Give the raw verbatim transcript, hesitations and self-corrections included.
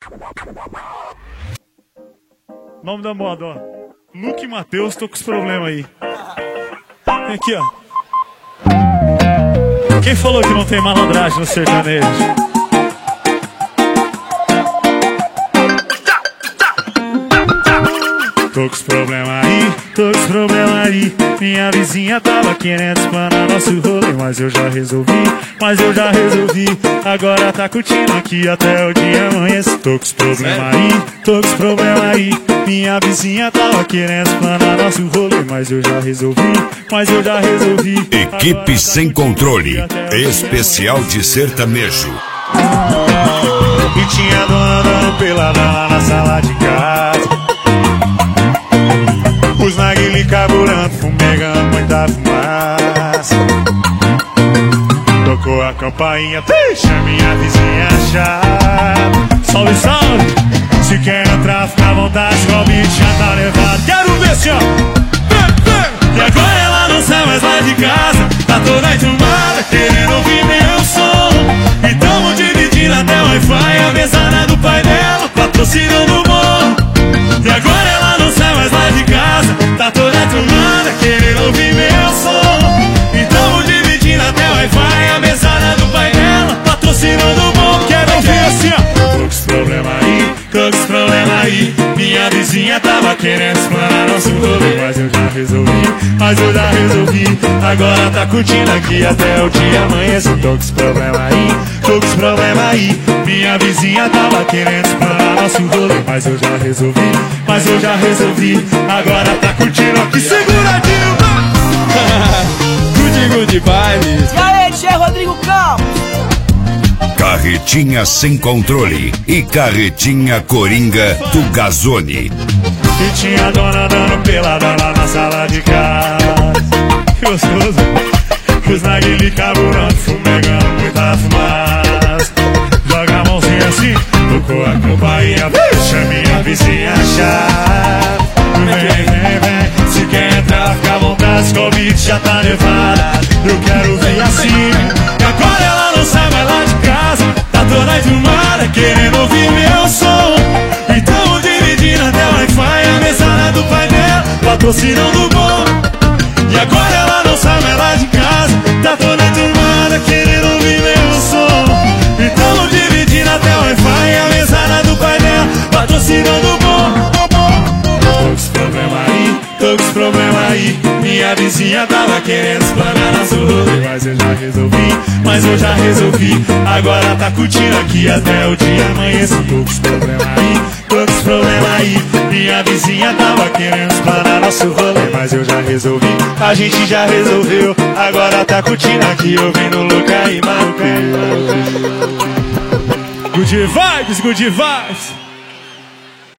Nome da moda, ó. Luke e Matheus, tô com os problemas aí. Vem aqui, ó. Quem falou que não tem malandragem no sertanejo? Tô com os problemas aí, tô com os problemas aí. Minha vizinha tava querendo espanar nosso rolê, mas eu já resolvi, mas eu já resolvi. Agora tá curtindo aqui até o dia amanhecer. Tô com os problemas aí, tô com os problemas aí. Minha vizinha tava querendo espanar nosso rolê, mas eu já resolvi, mas eu já resolvi. Equipe Sem Controle, especial de sertanejo. E tinha dona dando pelada lá na sala de casa. Os narguilé carburando, fumegando muita fumaça. Tocou a campainha, deixa minha vizinha chata. Salve, salve! Se quer entrar, fica à vontade, o bicho já tá levado. Quero ver se ó! E agora ela não sai mais lá de casa, tá toda enturmada, querendo ouvir meu som. E tamo dividindo até o Wi-Fi, a mesada do pai dela, patrocinando o bom. E agora ela não sai mais lá de casa, tá toda enturmada, querendo ouvir meu som. E tamo dividindo até o Wi-Fi, a mesada do pai dela, patrocinando o bom. Quero ouvir assim, ó. Tô com os problemas aí, tô com os problemas aí. Minha vizinha tava querendo explanar nosso rolê, mas eu já resolvi, mas eu já resolvi. Agora tá curtindo aqui até o dia amanhecer. Tô com os problemas aí, tô com os problemas aí. Minha vizinha tava querendo explanar nosso rolê, mas eu já resolvi, mas eu já resolvi. Agora tá curtindo aqui seguradinho. Good, good vibes. E aí, Tchê Rodrigo Campos. Carretinha Sem Controle e Carretinha Coringa do Gazone. E tinha a dona dando pelada lá na sala de casa. Que gostoso. Os narguilé carburando, fumegando muita fumaça. Joga a mãozinha assim, tocou a campainha, deixa minha vizinha chata. Vem, vem, vem, se quer entrar, fica à vontade, o beat já tá levado. Eu quero ver assim. E agora ela não sai mais lá de casa, tá toda enturmada, querendo ouvir meu som. Então dividindo até o Wi-Fi, a mesada do pai dela, patrocinando o bom. E agora ela não sai mais lá de casa, tá toda enturmada, querendo ouvir meu som. Então dividindo até o Wi-Fi, a mesada do pai dela, patrocinando o bom. Tô com os problemas aí, tô com os problemas aí. Minha vizinha tava querendo explanar nosso rolê, mas eu já resolvi, mas eu já resolvi. Agora tá curtindo aqui até o dia amanhecer. Tô com os problemas aí, tô com os problemas aí. Minha vizinha tava querendo explanar nosso rolê, mas eu já resolvi, a gente já resolveu. Agora tá curtindo aqui, ouvindo Luca e Matheus. Good vibes, good vibes.